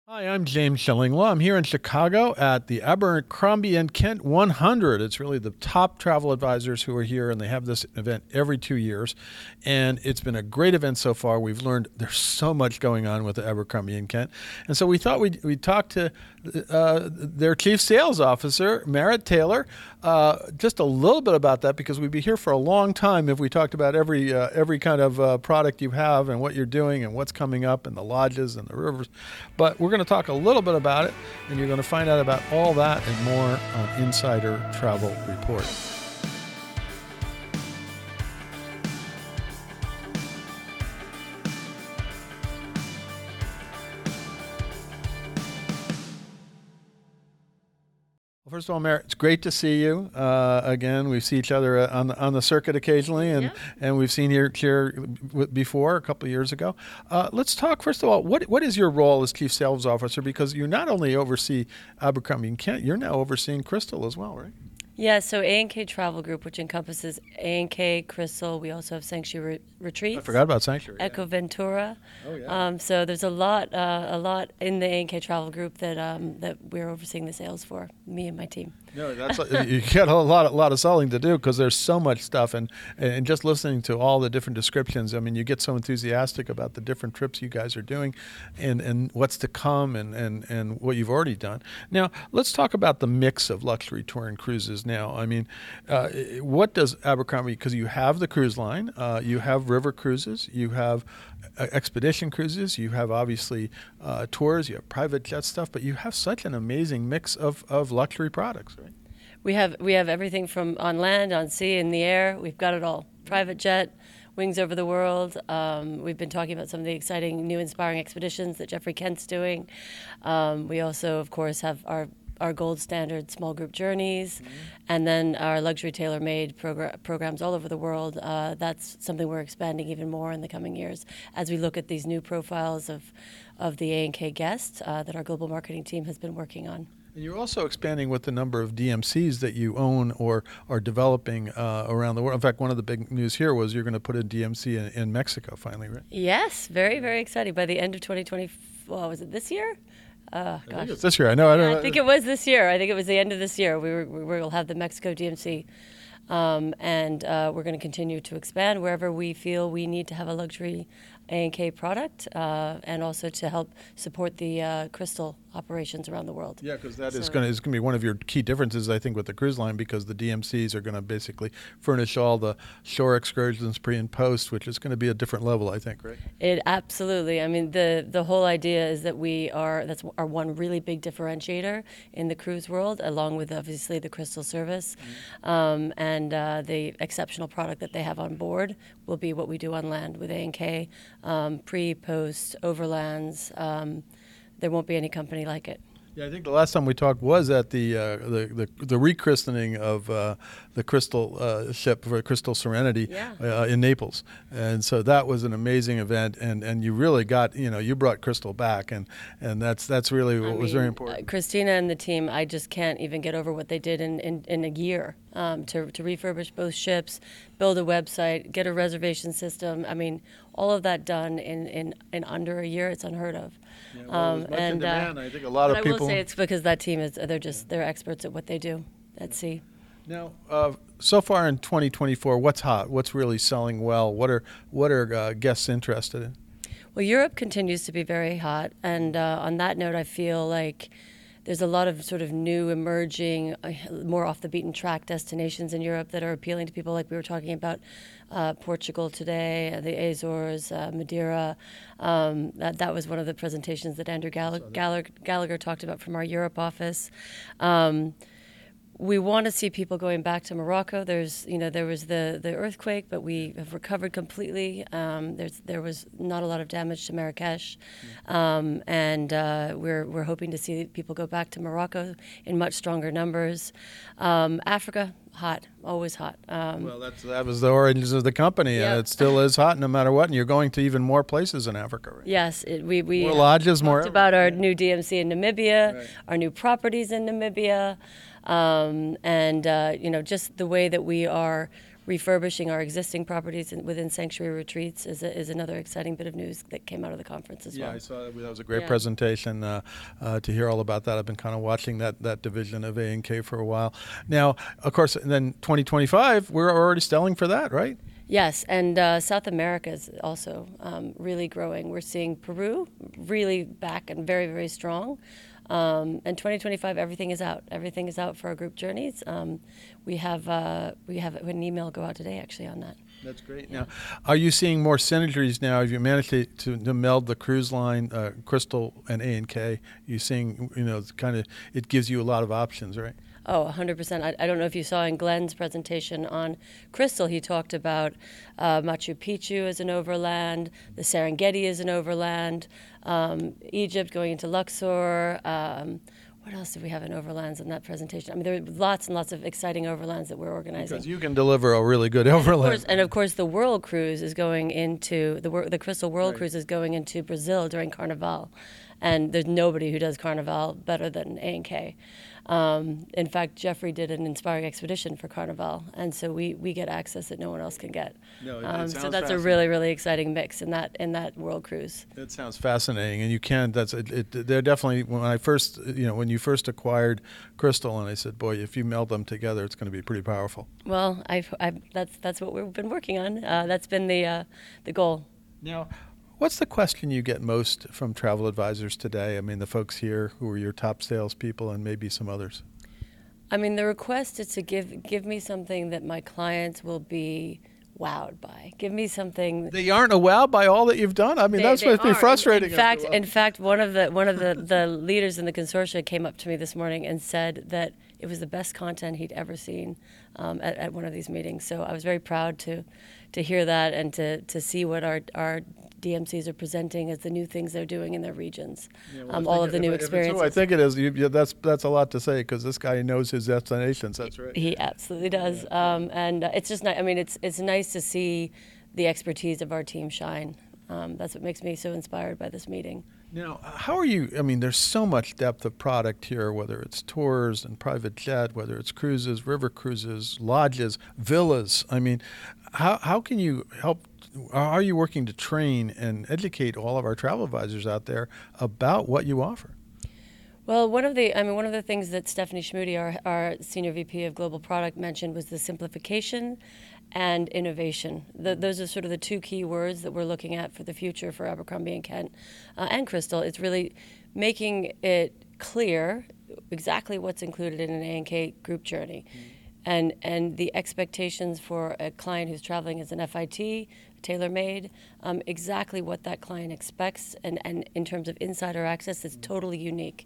Hi, I'm James Shillinglaw. I'm here in Chicago at the Abercrombie and Kent 100. It's really the top travel advisors who are here, and they have this event every 2 years. And it's been a great event so far. We've learned there's so much going on with the Abercrombie and Kent, and so we thought we'd talk to their chief sales officer, Merritt Taylor, just a little bit about that because we'd be here for a long time if we talked about every kind of product you have and what you're doing and what's coming up and the lodges and the rivers. But we're going to talk a little bit about it, and you're going to find out about all that and more on Insider Travel Report. Well, first of all, Merritt, it's great to see you again. We see each other on the circuit occasionally, and we've seen you here before a couple of years ago. Let's talk first of all. What is your role as chief sales officer? Because you not only oversee Abercrombie and Kent, you're now overseeing Crystal as well, right? Yeah, so A&K Travel Group, which encompasses A&K, Crystal. We also have Sanctuary Retreats. I forgot about Sanctuary. Echo Ventura. Oh yeah. So there's a lot in the A&K Travel Group that we're overseeing the sales for. Me and my team. No, that's you got a lot of selling to do because there's so much stuff, and just listening to all the different descriptions. I mean, you get so enthusiastic about the different trips you guys are doing, and what's to come, and what you've already done. Now, let's talk about the mix of luxury touring cruises. Now, I mean, what does Abercrombie? Because you have the cruise line, you have river cruises, you have expedition cruises, you have obviously tours, you have private jet stuff, but you have such an amazing mix of luxury products, right? We have everything from on land, on sea, in the air. We've got it all. Private jet, Wings Over the World. We've been talking about some of the exciting new inspiring expeditions that Jeffrey Kent's doing. We also, of course, have our gold standard small group journeys, and then our luxury tailor-made programs all over the world. That's something we're expanding even more in the coming years as we look at these new profiles of the A&K guests that our global marketing team has been working on. And you're also expanding with the number of DMCs that you own or are developing around the world. In fact, one of the big news here was you're going to put a DMC in Mexico finally, right? Yes, very, very exciting. By the end of 2020, well, was it this year? I think it's this year. I know. I think it was this year. I think it was the end of this year. We'll have the Mexico DMC. And we're going to continue to expand wherever we feel we need to have a luxury A&K product, and also to help support the Crystal operations around the world. Yeah, because that is going to be one of your key differences, I think, with the cruise line, because the DMCs are going to basically furnish all the shore excursions pre and post, which is going to be a different level, I think, right? It absolutely. I mean, the whole idea is that that's our one really big differentiator in the cruise world, along with obviously the Crystal service, and the exceptional product that they have on board will be what we do on land with A&K, pre, post, overlands. There won't be any company like it. Yeah, I think the last time we talked was at the rechristening of the Crystal ship for Crystal Serenity in Naples, and so that was an amazing event. And you really got you brought Crystal back, and that's really what was very important. Christina and the team, I just can't even get over what they did in a year to refurbish both ships, build a website, get a reservation system. I mean, all of that done in under a year. It's unheard of. Yeah, well, much in demand. I think a lot of people. I will say it's because that team they're experts at what they do at sea. Now, so far in 2024, what's hot? What's really selling well? What are guests interested in? Well, Europe continues to be very hot, and on that note, I feel like there's a lot of sort of new emerging, more off the beaten track destinations in Europe that are appealing to people, like we were talking about Portugal today, the Azores, Madeira. That was one of the presentations that Andrew Gallagher talked about from our Europe office. We want to see people going back to Morocco. There was the earthquake, but we have recovered completely. There was not a lot of damage to Marrakesh, and we're hoping to see people go back to Morocco in much stronger numbers. Africa, hot, always hot. Well, that was the origins of the company, and it still is hot no matter what. And you're going to even more places in Africa, right? Yes, we more lodges, talked about our new DMC in Namibia, our new properties in Namibia. And just the way that we are refurbishing our existing properties within Sanctuary Retreats is another exciting bit of news that came out of the conference as well. Yeah, I saw that. That was a great presentation to hear all about that. I've been kind of watching that division of A&K for a while. Now, of course, then 2025, we're already selling for that, right? Yes, and South America is also really growing. We're seeing Peru really back and very, very strong. And 2025, everything is out. Everything is out for our group journeys. We have an email go out today actually on that. That's great. Yeah. Now, are you seeing more synergies now? Have you managed to meld the cruise line, Crystal and A&K? You seeing, it gives you a lot of options, right? Oh, 100%. I don't know if you saw in Glenn's presentation on Crystal, he talked about Machu Picchu as an overland, the Serengeti as an overland, Egypt going into Luxor. What else did we have in overlands in that presentation? I mean, there are lots and lots of exciting overlands that we're organizing. Because you can deliver a really good overland. And of course, the World Cruise is going into, the Crystal World Cruise is going into Brazil during Carnival. And there's nobody who does Carnival better than A&K. In fact, Jeffrey did an inspiring expedition for Carnival, and so we get access that no one else can get. So that's a really, really exciting mix in that World Cruise. It sounds fascinating, and you can. They're definitely when you first acquired Crystal, and I said, boy, if you meld them together, it's going to be pretty powerful. Well, that's what we've been working on. That's been the goal. Now, what's the question you get most from travel advisors today? I mean, the folks here who are your top salespeople and maybe some others. I mean, the request is to give me something that my clients will be wowed by. Give me something. They aren't wowed by all that you've done. I mean, that's supposed to be frustrating. In fact, one of the leaders in the consortia came up to me this morning and said that it was the best content he'd ever seen at one of these meetings. So I was very proud to hear that and to see what our DMCs are presenting as the new things they're doing in their regions, all of the new experiences. I think it is. That's a lot to say because this guy knows his destinations. That's right. He absolutely does, and it's just nice. I mean, it's nice to see the expertise of our team shine. That's what makes me so inspired by this meeting. Now, how are you? I mean, there's so much depth of product here, whether it's tours and private jet, whether it's cruises, river cruises, lodges, villas. I mean, how can you help? How are you working to train and educate all of our travel advisors out there about what you offer? Well, one of the things that Stephanie Schmude, our Senior VP of Global Product, mentioned was the simplification and innovation. Those are sort of the two key words that we're looking at for the future for Abercrombie & Kent and Crystal. It's really making it clear exactly what's included in an A&K group journey. And the expectations for a client who's traveling as an FIT, tailor-made, exactly what that client expects, and in terms of insider access, it's totally unique.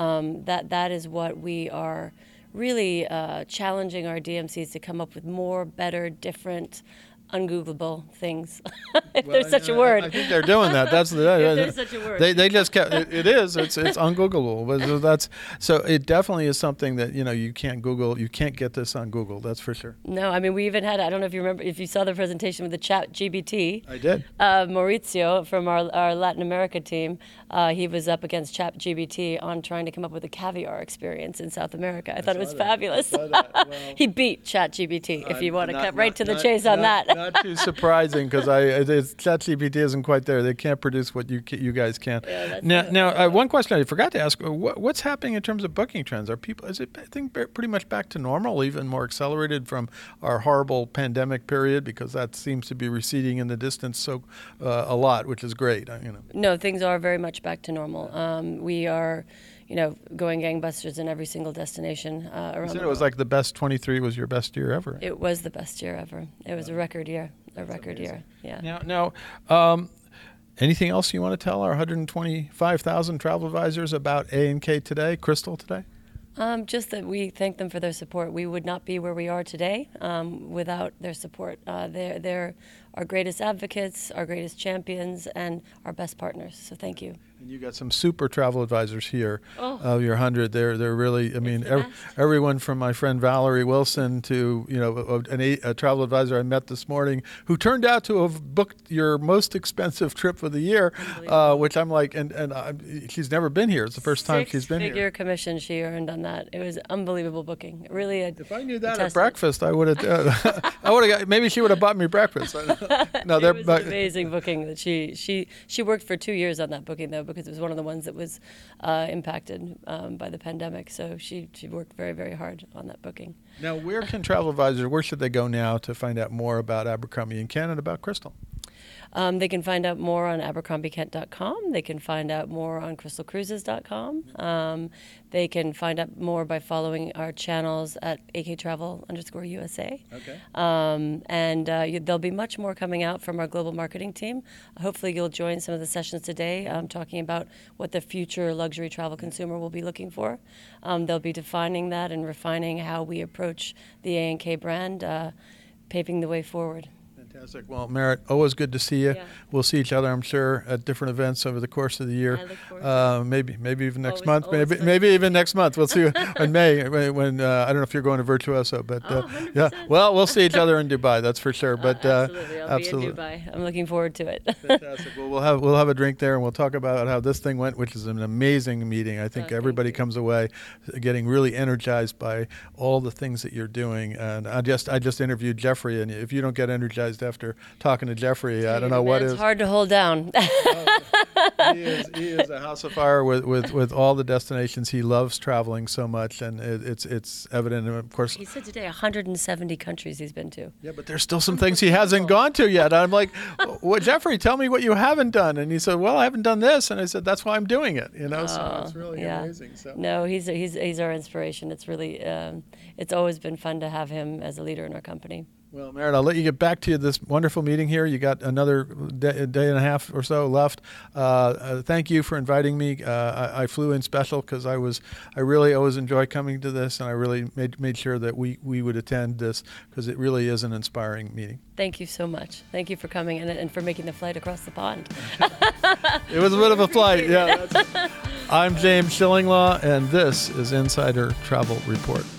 That is what we are really challenging our DMCs to come up with more, better, different, ungoogleable things. If there's such a word. I think they're doing that. That's if there's such a word. They just kept it is. It's ungoogleable. But so it definitely is something that you can't Google. You can't get this on Google. That's for sure. No, I mean we even had. I don't know if you remember. If you saw the presentation with the ChatGPT. I did. Mauricio from our Latin America team. He was up against ChatGPT on trying to come up with a caviar experience in South America. I thought it was fabulous. He beat ChatGPT. If you want to cut right to the chase on that. Not too surprising because ChatGPT isn't quite there. They can't produce what you guys can. Yeah, now, one question I forgot to ask: what's happening in terms of booking trends? Is it I think pretty much back to normal, even more accelerated from our horrible pandemic period? Because that seems to be receding in the distance a lot, which is great. No, things are very much back to normal. We are. Going gangbusters in every single destination around the world. It was like the best 23 was your best year ever. It was the best year ever. It was a record year. Year. Yeah. Now, anything else you want to tell our 125,000 travel advisors about A&K today, Crystal today? Just that we thank them for their support. We would not be where we are today without their support. They're our greatest advocates, our greatest champions, and our best partners. So thank you. And you got some super travel advisors here. Oh. Your 100, they're really. I mean, everyone from my friend Valerie Wilson to a travel advisor I met this morning who turned out to have booked your most expensive trip of the year, which I'm like, she's never been here. It's the first time she's been here. Six-figure commission she earned on that. It was unbelievable booking. Really, if I knew that at breakfast, I would have. I would have. Maybe she would have bought me breakfast. No, it was an amazing booking that she worked for 2 years on that booking though, because it was one of the ones that was impacted by the pandemic. So she worked very, very hard on that booking. Now, where should they go now to find out more about Abercrombie & Ken and about Crystal? They can find out more on abercrombiekent.com. They can find out more on crystalcruises.com. They can find out more by following our channels at aktravel_USA. Okay. And there'll be much more coming out from our global marketing team. Hopefully you'll join some of the sessions today talking about what the future luxury travel consumer will be looking for. They'll be defining that and refining how we approach the A&K brand, paving the way forward. Fantastic. Well, Merritt, always good to see you. Yeah. We'll see each other, I'm sure, at different events over the course of the year. I look forward to it. Maybe even next Always- month. always Maybe even next month. We'll see you in May. When I don't know if you're going to Virtuoso, but 100%. yeah. Well, we'll see each other in Dubai. That's for sure. But Absolutely, I'll absolutely. be in Dubai. I'm looking forward to it. Fantastic. Well, we'll have a drink there, and we'll talk about how this thing went, which is an amazing meeting. I think thank everybody you. comes away getting really energized by all the things that you're doing. And I just interviewed Jeffrey, and if you don't get energized after talking to Jeffrey, I don't know what is. It's hard to hold down. He is a house of fire with all the destinations. He loves traveling so much, and it's evident. And of course, He said today 170 countries he's been to. yeah, but there's still some things he hasn't gone to yet. I'm like, well, Jeffrey, tell me what you haven't done. And he said, well, I haven't done this. And I said, that's why I'm doing it. So it's really amazing. So. No, he's our inspiration. It's really it's always been fun to have him as a leader in our company. Well, Merritt, I'll let you get back to this wonderful meeting here. You got another day and a half or so left. Thank you for inviting me. I flew in special because I really always enjoy coming to this, and I really made sure that we would attend this because it really is an inspiring meeting. Thank you so much. Thank you for coming and for making the flight across the pond. It was a bit of a flight. Yeah. I'm James Shillinglaw, and this is Insider Travel Report.